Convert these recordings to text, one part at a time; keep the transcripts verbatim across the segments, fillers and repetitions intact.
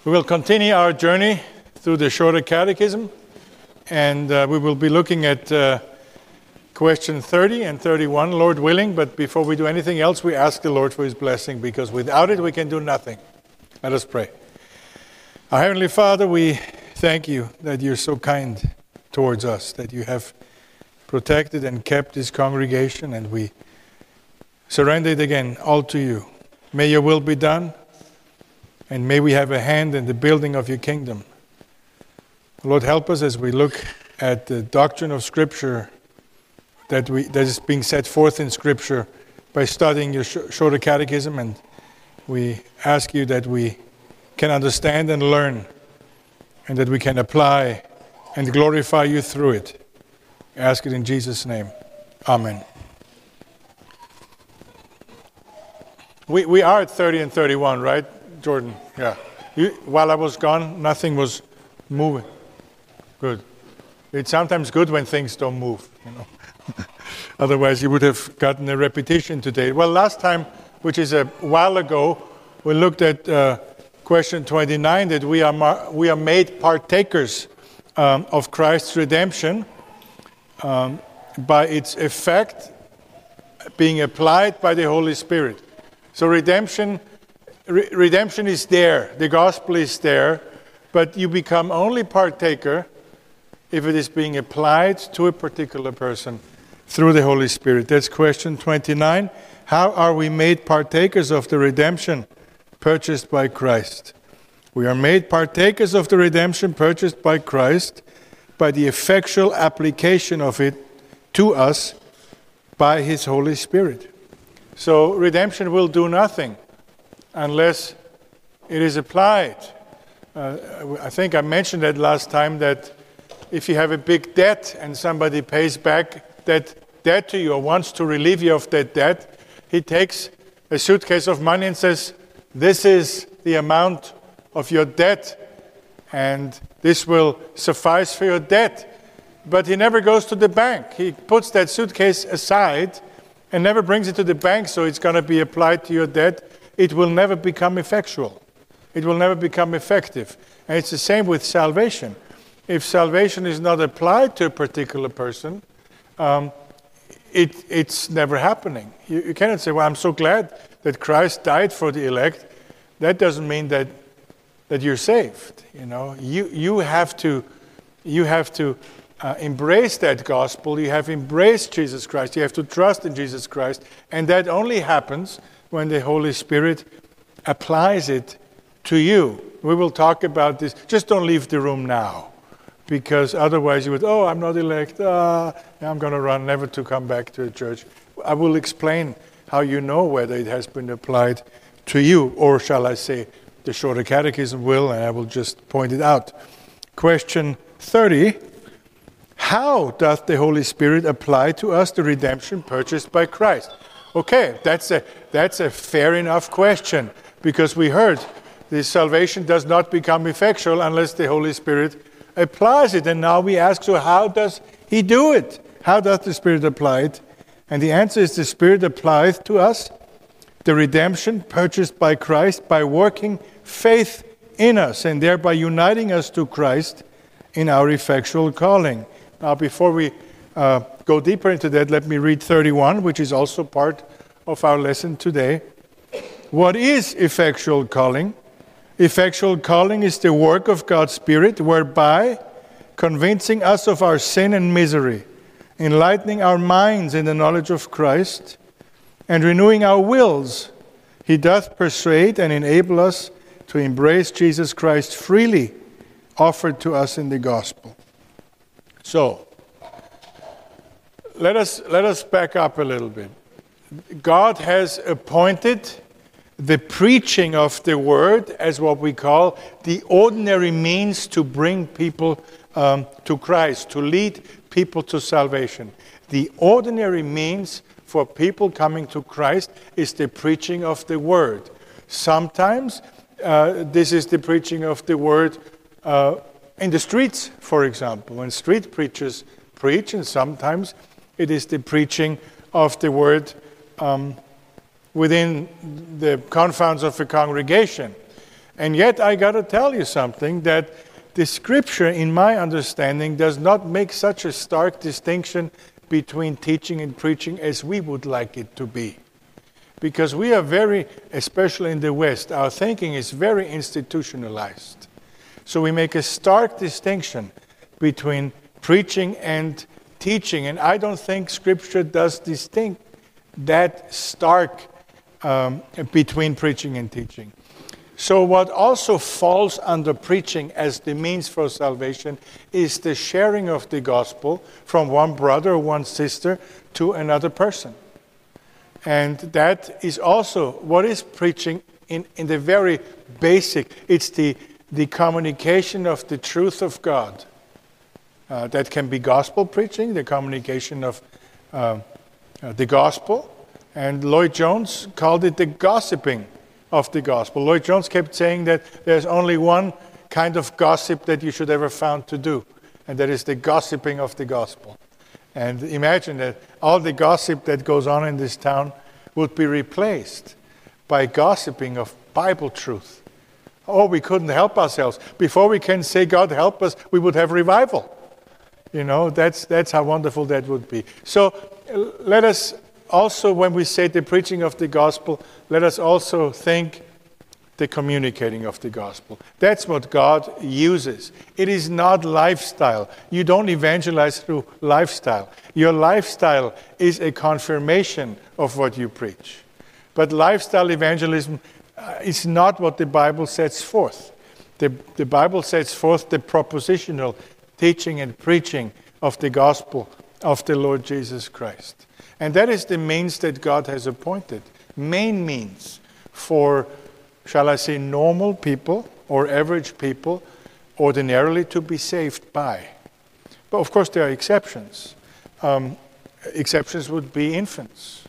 We will continue our journey through the Shorter Catechism, and uh, we will be looking at uh, question thirty and thirty-one, Lord willing. But before we do anything else, we ask the Lord for His blessing, because without it we can do nothing. Let us pray. Our Heavenly Father, we thank You that You're so kind towards us, that You have protected and kept this congregation, and we surrender it again all to You. May Your will be done. And may we have a hand in the building of Your kingdom. Lord, help us as we look at the doctrine of Scripture that we that is being set forth in Scripture by studying Your sh- Shorter Catechism. And we ask You that we can understand and learn, and that we can apply and glorify You through it. I ask it in Jesus' name. Amen. We we are at thirty and thirty-one, right, Jordan? Yeah. You, while I was gone, nothing was moving. Good. It's sometimes good when things don't move, you know. Otherwise, you would have gotten a repetition today. Well, last time, which is a while ago, we looked at uh, question twenty-nine, that we are mar- we are made partakers um, of Christ's redemption um, by its effect being applied by the Holy Spirit. So redemption. Re- redemption is there, the gospel is there, but you become only partaker if it is being applied to a particular person through the Holy Spirit. That's question twenty-nine. How are we made partakers of the redemption purchased by Christ? We are made partakers of the redemption purchased by Christ by the effectual application of it to us by His Holy Spirit. So redemption will do nothing unless it is applied. Uh, I think I mentioned that last time, that if you have a big debt and somebody pays back that debt to you or wants to relieve you of that debt, he takes a suitcase of money and says, this is the amount of your debt and this will suffice for your debt. But he never goes to the bank. He puts that suitcase aside and never brings it to the bank, so it's going to be applied to your debt. It will never become effectual. It will never become effective. And it's the same with salvation. If salvation is not applied to a particular person, um, it, it's never happening. You, you cannot say, well, I'm so glad that Christ died for the elect. That doesn't mean that that you're saved. You know, you you have to you have to uh, embrace that gospel. You have embraced Jesus Christ. You have to trust in Jesus Christ, and that only happens when the Holy Spirit applies it to you. We will talk about this. Just don't leave the room now, because otherwise you would, oh, I'm not elect. Ah, I'm going to run, never to come back to the church. I will explain how you know whether it has been applied to you, or shall I say, the Shorter Catechism will, and I will just point it out. Question thirty, how doth the Holy Spirit apply to us the redemption purchased by Christ? Okay, that's a that's a fair enough question, because we heard the salvation does not become effectual unless the Holy Spirit applies it. And now we ask, so how does He do it? How does the Spirit apply it? And the answer is, the Spirit applies to us the redemption purchased by Christ by working faith in us and thereby uniting us to Christ in our effectual calling. Now, before we uh, go deeper into that, let me read thirty-one, which is also part of our lesson today. What is effectual calling? Effectual calling is the work of God's Spirit, whereby, convincing us of our sin and misery, enlightening our minds in the knowledge of Christ, and renewing our wills, He doth persuade and enable us to embrace Jesus Christ freely, offered to us in the gospel. So, let us let us back up a little bit. God has appointed the preaching of the word as what we call the ordinary means to bring people um, to Christ, to lead people to salvation. The ordinary means for people coming to Christ is the preaching of the word. Sometimes uh, this is the preaching of the word uh, in the streets, for example, when street preachers preach, and sometimes it is the preaching of the word um, within the confounds of a congregation. And yet I got to tell you something, that the Scripture, in my understanding, does not make such a stark distinction between teaching and preaching as we would like it to be. Because we are very, especially in the West, our thinking is very institutionalized. So we make a stark distinction between preaching and teaching. And I don't think Scripture does distinct that stark um, between preaching and teaching. So what also falls under preaching as the means for salvation is the sharing of the gospel from one brother or one sister to another person. And that is also what is preaching in, in the very basic. It's the, the communication of the truth of God. Uh, that can be gospel preaching, the communication of uh, uh, the gospel. And Lloyd Jones called it the gossiping of the gospel. Lloyd Jones kept saying that there's only one kind of gossip that you should ever found to do, and that is the gossiping of the gospel. And imagine that all the gossip that goes on in this town would be replaced by gossiping of Bible truth. Oh, we couldn't help ourselves. Before we can say, God help us, we would have revival. You know, that's that's how wonderful that would be. So uh, let us also, when we say the preaching of the gospel, let us also think the communicating of the gospel. That's what God uses. It is not lifestyle. You don't evangelize through lifestyle. Your lifestyle is a confirmation of what you preach. But lifestyle evangelism uh, is not what the Bible sets forth. The, the Bible sets forth the propositional teaching and preaching of the gospel of the Lord Jesus Christ. And that is the means that God has appointed. Main means for, shall I say, normal people or average people ordinarily to be saved by. But of course there are exceptions. Um, exceptions would be infants.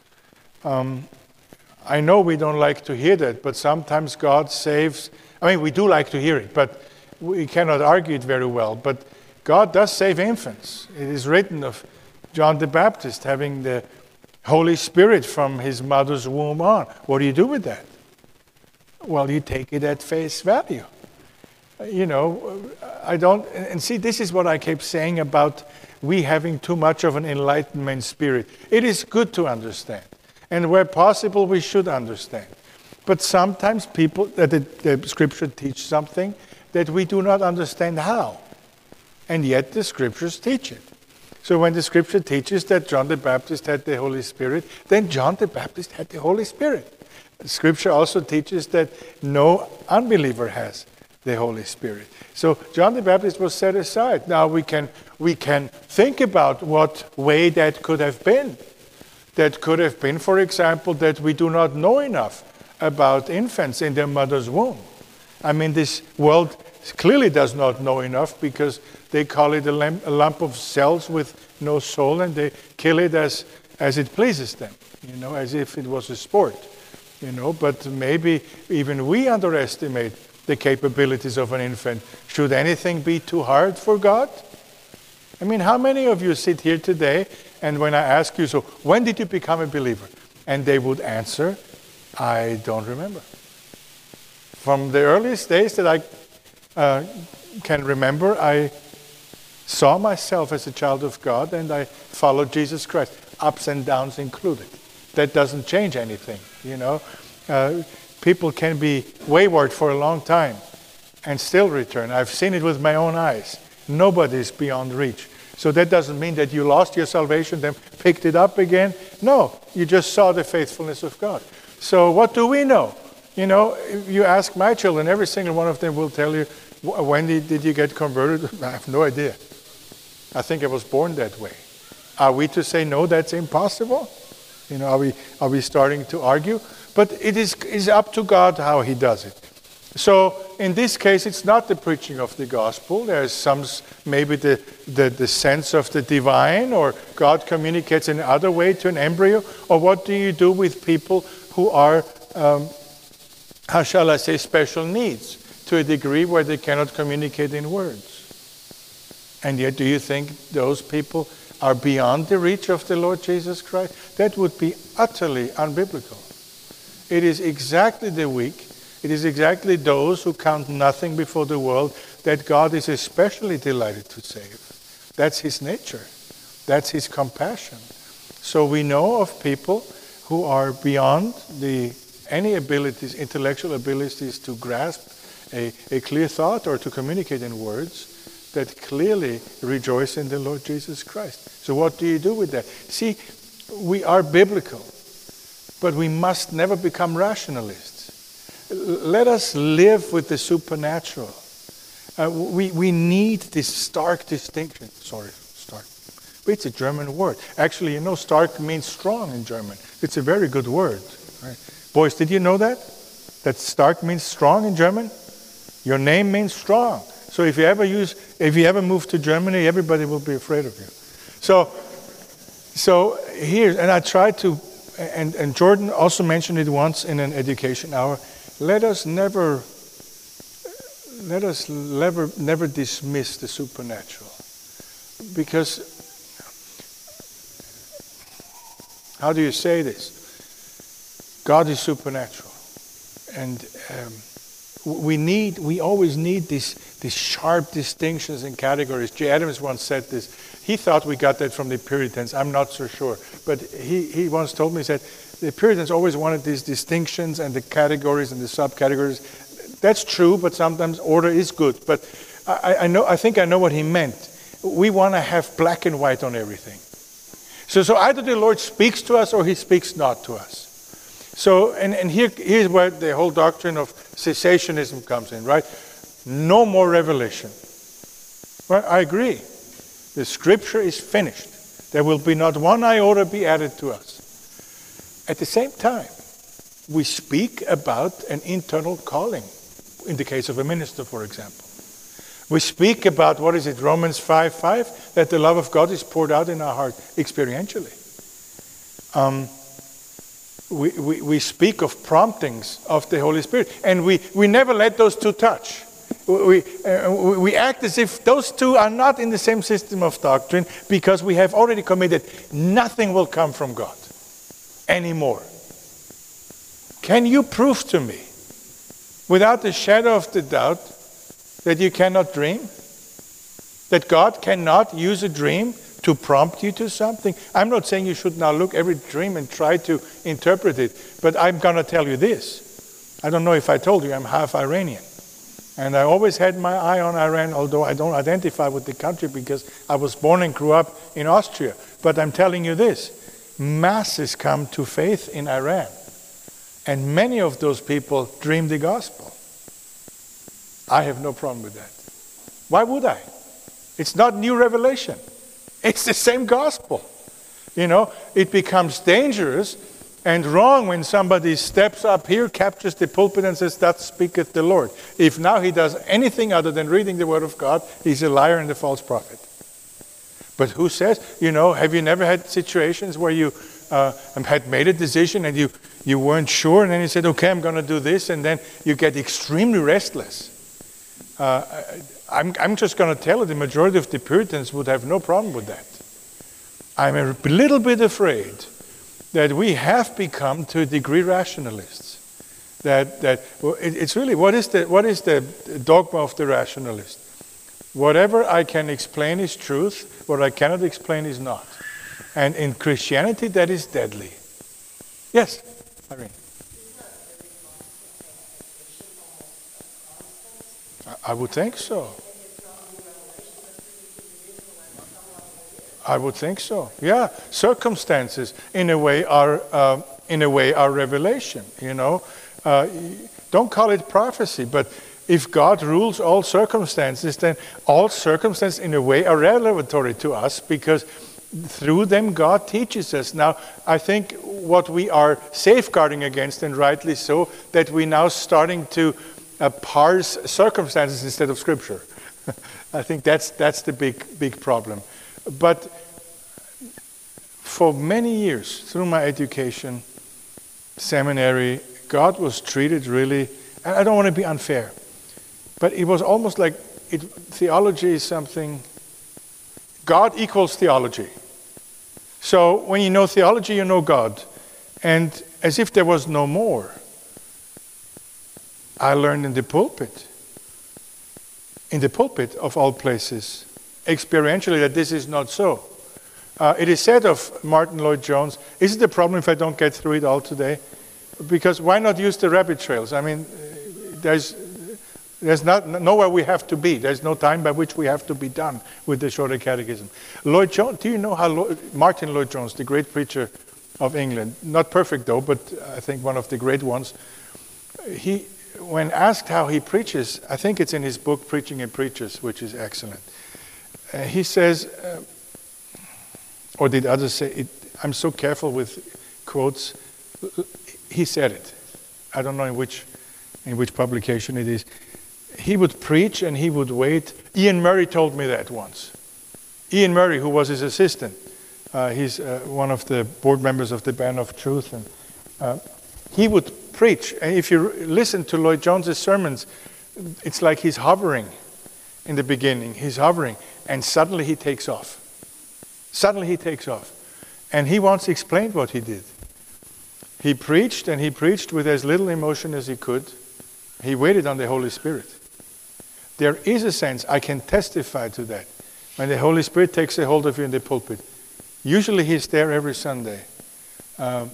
Um, I know we don't like to hear that, but sometimes God saves, I mean we do like to hear it, but we cannot argue it very well. But God does save infants. It is written of John the Baptist having the Holy Spirit from his mother's womb on. What do you do with that? Well, you take it at face value. You know, I don't, and see, this is what I kept saying about we having too much of an enlightenment spirit. It is good to understand. And where possible, we should understand. But sometimes people, that the, the Scripture teach something that we do not understand how. And yet the Scriptures teach it. So when the Scripture teaches that John the Baptist had the Holy Spirit, then John the Baptist had the Holy Spirit. The Scripture also teaches that no unbeliever has the Holy Spirit. So John the Baptist was set aside. Now we can we can think about what way that could have been. That could have been, for example, that we do not know enough about infants in their mother's womb. I mean, this world clearly does not know enough because they call it a lump, a lump of cells with no soul, and they kill it as as it pleases them, you know, as if it was a sport, you know. But maybe even we underestimate the capabilities of an infant. Should anything be too hard for God? I mean, how many of you sit here today, and when I ask you, so when did you become a believer? And they would answer, I don't remember. From the earliest days that I uh, can remember, I saw myself as a child of God, and I followed Jesus Christ, ups and downs included. That doesn't change anything, you know. Uh, people can be wayward for a long time and still return. I've seen it with my own eyes. Nobody is beyond reach. So that doesn't mean that you lost your salvation, then picked it up again. No, you just saw the faithfulness of God. So what do we know? You know, if you ask my children, every single one of them will tell you, when did, did you get converted? I have no idea. I think I was born that way. Are we to say, no, that's impossible? You know, are we are we starting to argue? But it is is up to God how he does it. So in this case, it's not the preaching of the gospel. There's some, maybe the, the, the sense of the divine, or God communicates in another way to an embryo. Or what do you do with people who are, um, how shall I say, special needs, to a degree where they cannot communicate in words? And yet, do you think those people are beyond the reach of the Lord Jesus Christ? That would be utterly unbiblical. It is exactly the weak It is exactly those who count nothing before the world that God is especially delighted to save. That's his nature. That's his compassion. So we know of people who are beyond the any abilities, intellectual abilities to grasp a, a clear thought or to communicate in words, that clearly rejoice in the Lord Jesus Christ. So what do you do with that? See, we are biblical, but we must never become rationalists. Let us live with the supernatural. Uh, we, we need this stark distinction. Sorry, stark. It's a German word. Actually, you know, stark means strong in German. It's a very good word. Right? Boys, did you know that? That stark means strong in German? Your name means strong. So if you ever use, if you ever move to Germany, everybody will be afraid of you. So, so here, and I tried to, and, and Jordan also mentioned it once in an education hour. Let us never, let us never, never dismiss the supernatural, because how do you say this? God is supernatural, and um, we need, we always need these these sharp distinctions and categories. Jay Adams once said this. He thought we got that from the Puritans. I'm not so sure, but he he once told me, he said the Puritans always wanted these distinctions and the categories and the subcategories. That's true, but sometimes order is good. But I, I know, I think I know what he meant. We want to have black and white on everything. So so either the Lord speaks to us or he speaks not to us. So, and, and here, here's where the whole doctrine of cessationism comes in, right? No more revelation. Well, I agree. The scripture is finished. There will be not one iota be added to us. At the same time, we speak about an internal calling, in the case of a minister, for example. We speak about, what is it, Romans five five, that the love of God is poured out in our heart experientially. Um, We, we, we speak of promptings of the Holy Spirit, and we, we never let those two touch. We, uh, we act as if those two are not in the same system of doctrine, because we have already committed nothing will come from God anymore. Can you prove to me, without a shadow of the doubt, that you cannot dream? That God cannot use a dream to prompt you to something? I'm not saying you should now look every dream and try to interpret it, but I'm going to tell you this. I don't know if I told you, I'm half Iranian. And I always had my eye on Iran, although I don't identify with the country because I was born and grew up in Austria. But I'm telling you this, masses come to faith in Iran. And many of those people dream the gospel. I have no problem with that. Why would I? It's not new revelation. It's the same gospel. You know, it becomes dangerous and wrong when somebody steps up here, captures the pulpit and says, "Thus speaketh the Lord." If now he does anything other than reading the word of God, he's a liar and a false prophet. But who says, you know, have you never had situations where you uh, had made a decision and you, you weren't sure, and then you said, okay, I'm going to do this, and then you get extremely restless? Uh, I'm, I'm just going to tell you, the majority of the Puritans would have no problem with that. I'm a little bit afraid that we have become, to a degree, rationalists. That that well, it, it's really, what is the what is the dogma of the rationalist? Whatever I can explain is truth. What I cannot explain is not. And in Christianity, that is deadly. Yes, Irene. I would think so. I would think so. Yeah, circumstances, in a way, are uh, in a way are revelation. You know, uh, don't call it prophecy, but if God rules all circumstances, then all circumstances, in a way, are revelatory to us, because through them God teaches us. Now, I think what we are safeguarding against, and rightly so, that we're now starting to Uh, parse circumstances instead of Scripture. I think that's that's the big big problem. But for many years, through my education, seminary, God was treated really, and I don't want to be unfair, but it was almost like it, theology is something, God equals theology. So when you know theology, you know God. And as if there was no more. I learned in the pulpit, in the pulpit of all places, experientially, that this is not so. Uh, it is said of Martin Lloyd-Jones, is it a problem if I don't get through it all today? Because why not use the rabbit trails? I mean, there's there's not nowhere we have to be. There's no time by which we have to be done with the Shorter Catechism. Lloyd-Jones, do you know how Lloyd, Martin Lloyd-Jones, the great preacher of England, not perfect though, but I think one of the great ones, he, when asked how he preaches, I think it's in his book, Preaching and Preachers, which is excellent. Uh, he says, uh, or did others say it? I'm so careful with quotes. He said it. I don't know in which in which publication it is. He would preach and he would wait. Ian Murray told me that once. Ian Murray, who was his assistant, uh, he's uh, one of the board members of the Band of Truth, and uh, he would preach. And if you listen to Lloyd-Jones's sermons, it's like he's hovering in the beginning. He's hovering, and suddenly he takes off. Suddenly he takes off. And he once explained what he did. He preached, and he preached with as little emotion as he could. He waited on the Holy Spirit. There is a sense, I can testify to that, when the Holy Spirit takes a hold of you in the pulpit. Usually he's there every Sunday. Um,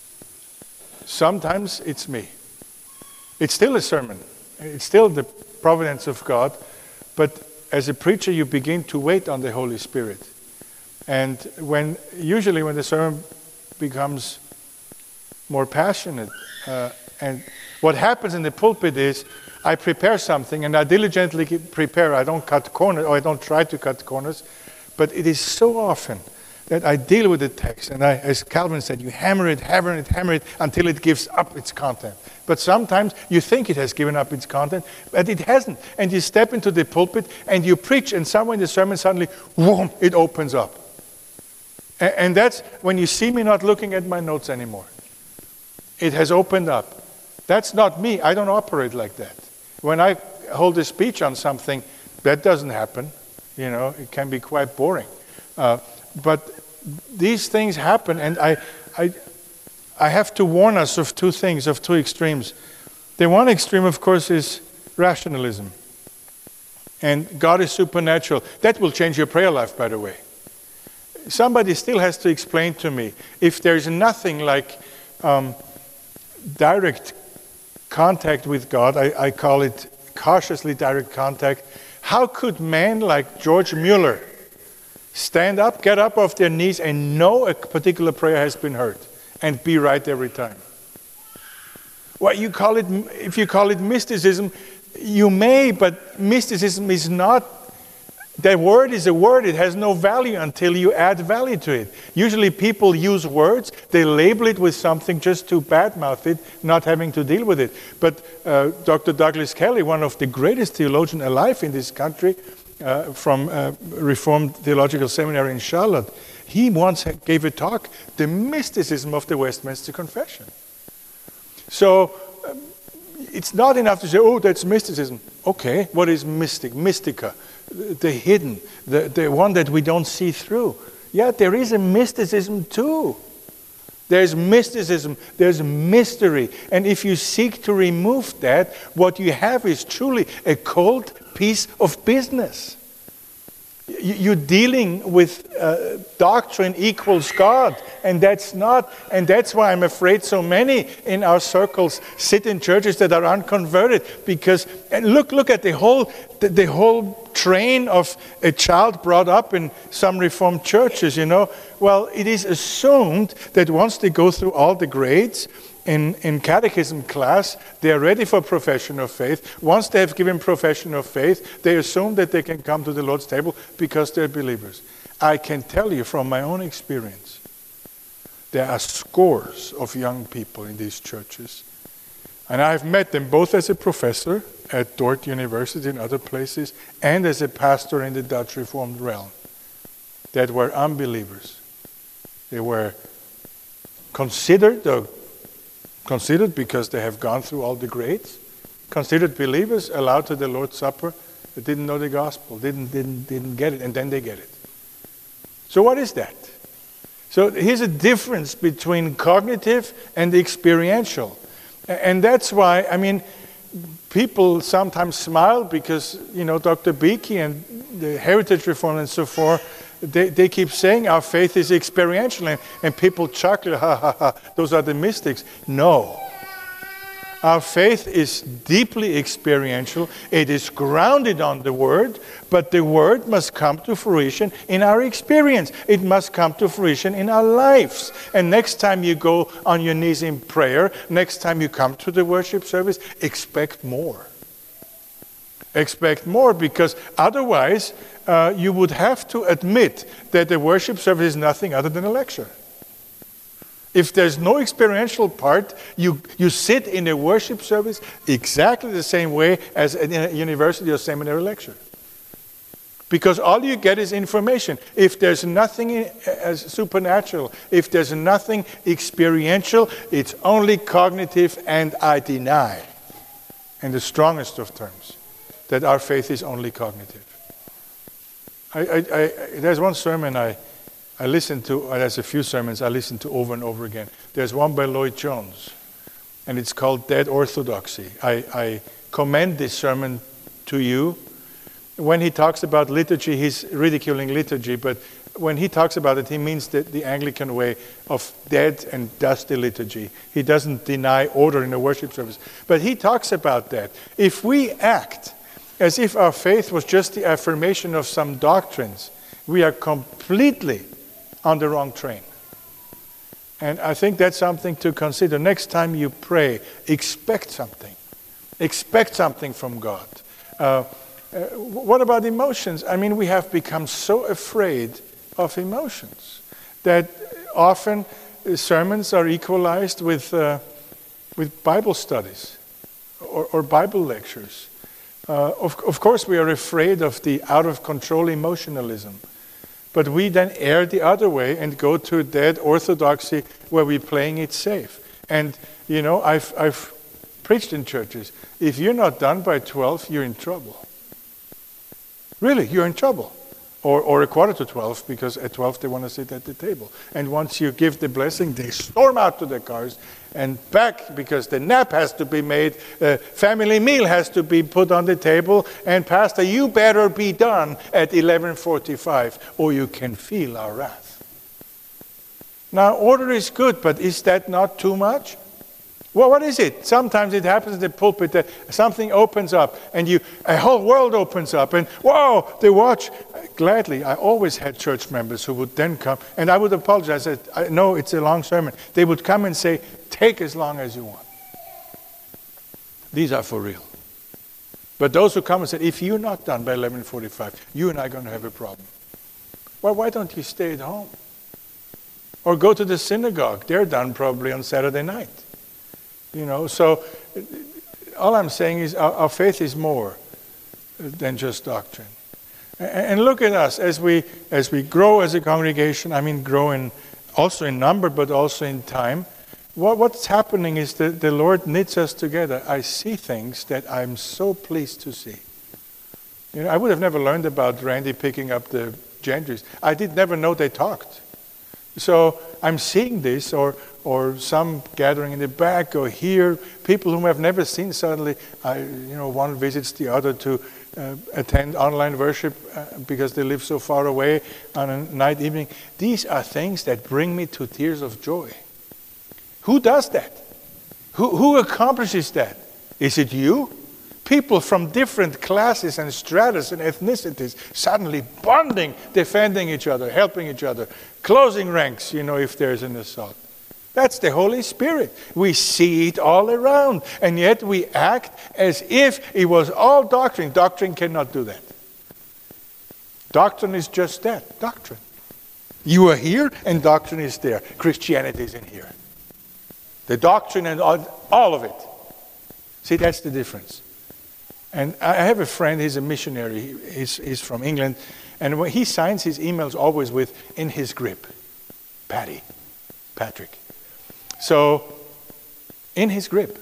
sometimes it's me. It's still a sermon. It's still the providence of God. But as a preacher, you begin to wait on the Holy Spirit. And when usually when the sermon becomes more passionate, uh, and what happens in the pulpit is I prepare something and I diligently prepare. I don't cut corners, or I don't try to cut corners, but it is so often that I deal with the text, and I, as Calvin said, you hammer it, hammer it, hammer it until it gives up its content. But sometimes you think it has given up its content, but it hasn't. And you step into the pulpit and you preach, and somewhere in the sermon suddenly, whoom, it opens up. And, and that's when you see me not looking at my notes anymore. It has opened up. That's not me. I don't operate like that. When I hold a speech on something, that doesn't happen. You know, it can be quite boring. Uh, but these things happen, and I, I, I have to warn us of two things, of two extremes. The one extreme, of course, is rationalism. And God is supernatural. That will change your prayer life, by the way. Somebody still has to explain to me, if there's nothing like um, direct contact with God, I, I call it cautiously direct contact, how could men like George Mueller stand up, get up off their knees, and know a particular prayer has been heard, and be right every time? Well, you call it, if you call it mysticism, you may, but mysticism is not, the word is a word, it has no value until you add value to it. Usually people use words, they label it with something just to badmouth it, not having to deal with it. But uh, Doctor Douglas Kelly, one of the greatest theologians alive in this country, uh, from uh, Reformed Theological Seminary in Charlotte, he once gave a talk, The Mysticism of the Westminster Confession. So uh, it's not enough to say, oh, that's mysticism. Okay, what is mystic? Mystica. The hidden, the, the one that we don't see through. Yeah, there is a mysticism too. There's mysticism, there's mystery. And if you seek to remove that, what you have is truly a cold piece of business. You're dealing with uh, doctrine equals God, and that's not, and that's why I'm afraid so many in our circles sit in churches that are unconverted, because, and look, look at the whole, the, the whole train of a child brought up in some Reformed churches, you know. Well, it is assumed that once they go through all the grades in, in catechism class, they are ready for profession of faith. Once they have given profession of faith, they assume that they can come to the Lord's table because they're believers. I can tell you from my own experience, there are scores of young people in these churches. And I've met them both as a professor at Dordt University and other places, and as a pastor in the Dutch Reformed realm, that were unbelievers. They were considered, uh, considered because they have gone through all the grades, considered believers, allowed to the Lord's Supper, but didn't know the gospel, didn't, didn't, didn't get it, and then they get it. So what is that? So here's a difference between cognitive and the experiential. And that's why, I mean, people sometimes smile because, you know, Doctor Beakey and the Heritage Reform and so forth, they, they keep saying our faith is experiential, and, and people chuckle, ha ha ha, those are the mystics. No. Our faith is deeply experiential. It is grounded on the Word, but the Word must come to fruition in our experience. It must come to fruition in our lives. And next time you go on your knees in prayer, next time you come to the worship service, expect more. Expect more, because otherwise uh, you would have to admit that the worship service is nothing other than a lecture. If there's no experiential part, you, you sit in a worship service exactly the same way as in a university or seminary lecture. Because all you get is information. If there's nothing in, as supernatural, if there's nothing experiential, it's only cognitive, and I deny, in the strongest of terms, that our faith is only cognitive. I, I, I, there's one sermon I... I listened to, uh, there's a few sermons I listened to over and over again. There's one by Lloyd Jones, and it's called Dead Orthodoxy. I, I commend this sermon to you. When he talks about liturgy, he's ridiculing liturgy, but when he talks about it, he means the, the Anglican way of dead and dusty liturgy. He doesn't deny order in a worship service. But he talks about that. If we act as if our faith was just the affirmation of some doctrines, we are completely on the wrong train. And I think that's something to consider. Next time you pray, expect something. Expect something from God. Uh, uh, what about emotions? I mean, we have become so afraid of emotions that often sermons are equalized with, uh, with Bible studies or, or Bible lectures. Uh, of, of course, we are afraid of the out-of-control emotionalism. But we then err the other way and go to dead orthodoxy where we're playing it safe. And, you know, I've, I've preached in churches. If you're not done by twelve, you're in trouble. Really, you're in trouble. Or, or a quarter to twelve, because at twelve they want to sit at the table. And once you give the blessing, they storm out to their cars and back, because the nap has to be made, a family meal has to be put on the table, and Pastor, you better be done at eleven forty-five, or you can feel our wrath. Now, order is good, but is that not too much? Well, what is it? Sometimes it happens in the pulpit that something opens up, and you a whole world opens up, and whoa, they watch. Gladly, I always had church members who would then come, and I would apologize. I said, I know it's a long sermon. They would come and say, take as long as you want. These are for real. But those who come and said, if you're not done by eleven forty-five, you and I are going to have a problem. Well, why don't you stay at home? Or go to the synagogue. They're done probably on Saturday night. You know, so all I'm saying is our, our faith is more than just doctrine. And look at us as we as we grow as a congregation. I mean, grow in also in number, but also in time. What, what's happening is that the Lord knits us together. I see things that I'm so pleased to see. You know, I would have never learned about Randy picking up the gentries. I did never know they talked. So I'm seeing this, or or some gathering in the back, or here, people whom I've never seen suddenly. I, you know, one visits the other to uh, attend online worship uh, because they live so far away on a night evening. These are things that bring me to tears of joy. Who does that? Who who accomplishes that? Is it you? People from different classes and stratas and ethnicities suddenly bonding, defending each other, helping each other, closing ranks, you know, if there's an assault. That's the Holy Spirit. We see it all around, and yet we act as if it was all doctrine. Doctrine cannot do that. Doctrine is just that, doctrine. You are here, and doctrine is there. Christianity is in here. The doctrine and all, all of it. See, that's the difference. And I have a friend, he's a missionary, he's, he's from England, and when he signs his emails always with, in his grip, Patty, Patrick. So, in his grip.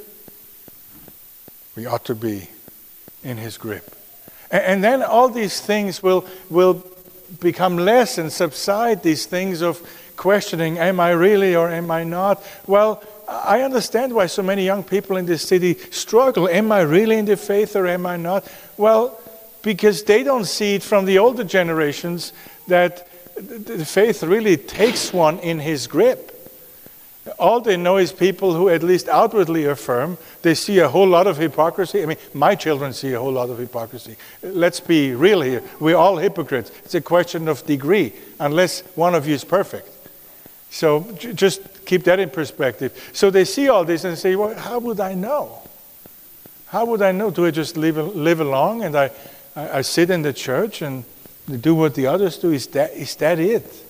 We ought to be in his grip. And, and then all these things will, will become less and subside, these things of questioning, am I really or am I not? Well, I understand why so many young people in this city struggle. Am I really in the faith or am I not? Well, because they don't see it from the older generations that the faith really takes one in his grip. All they know is people who at least outwardly affirm. They see a whole lot of hypocrisy. I mean, my children see a whole lot of hypocrisy. Let's be real here. We're all hypocrites. It's a question of degree, unless one of you is perfect. So j- just keep that in perspective. So they see all this and say, well, how would I know? How would I know? Do I just live, live along and I, I, I sit in the church and do what the others do? Is that, is that it?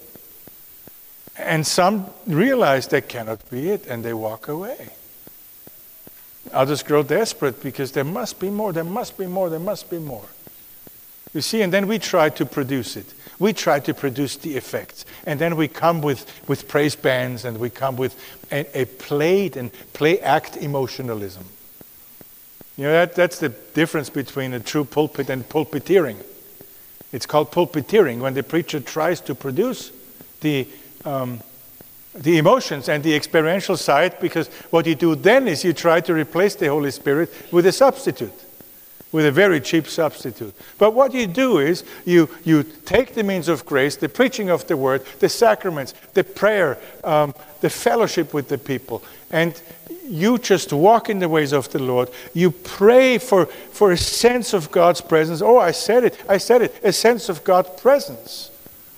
And some realize that cannot be it, and they walk away. Others grow desperate because there must be more, there must be more, there must be more. You see, and then we try to produce it. We try to produce the effects. And then we come with, with praise bands, and we come with a, a played and play act emotionalism. You know, that, that's the difference between a true pulpit and pulpiteering. It's called pulpiteering, when the preacher tries to produce the Um, the emotions and the experiential side, because what you do then is you try to replace the Holy Spirit with a substitute, with a very cheap substitute. But what you do is you, you take the means of grace, the preaching of the word, the sacraments, the prayer, um, the fellowship with the people, and you just walk in the ways of the Lord. You pray for, for a sense of God's presence. Oh, I said it, I said it, a sense of God's presence.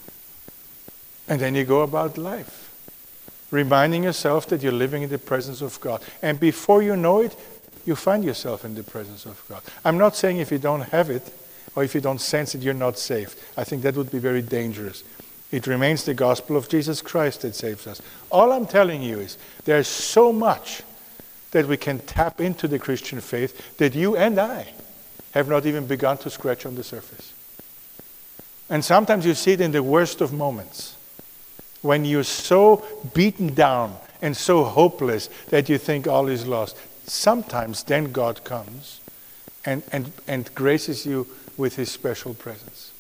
And then you go about life, reminding yourself that you're living in the presence of God. And before you know it, you find yourself in the presence of God. I'm not saying if you don't have it, or if you don't sense it, you're not saved. I think that would be very dangerous. It remains the gospel of Jesus Christ that saves us. All I'm telling you is there's so much that we can tap into the Christian faith that you and I have not even begun to scratch on the surface. And sometimes you see it in the worst of moments, when you're so beaten down and so hopeless that you think all is lost. Sometimes then God comes and, and, and graces you with his special presence.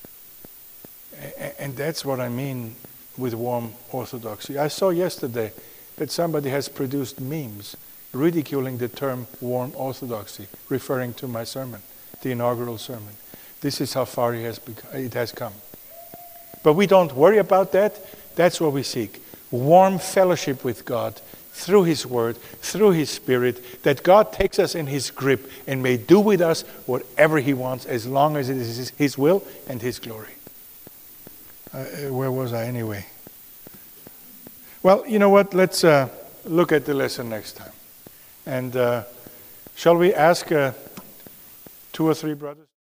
And that's what I mean with warm orthodoxy. I saw yesterday that somebody has produced memes ridiculing the term warm orthodoxy, referring to my sermon, the inaugural sermon. This is how far it has, bec- it has come. But we don't worry about that. That's what we seek. Warm fellowship with God through his word, through his spirit, that God takes us in his grip and may do with us whatever he wants, as long as it is his will and his glory. Uh, where was I anyway? Well, you know what? Let's uh, look at the lesson next time. And uh, shall we ask uh, two or three brothers?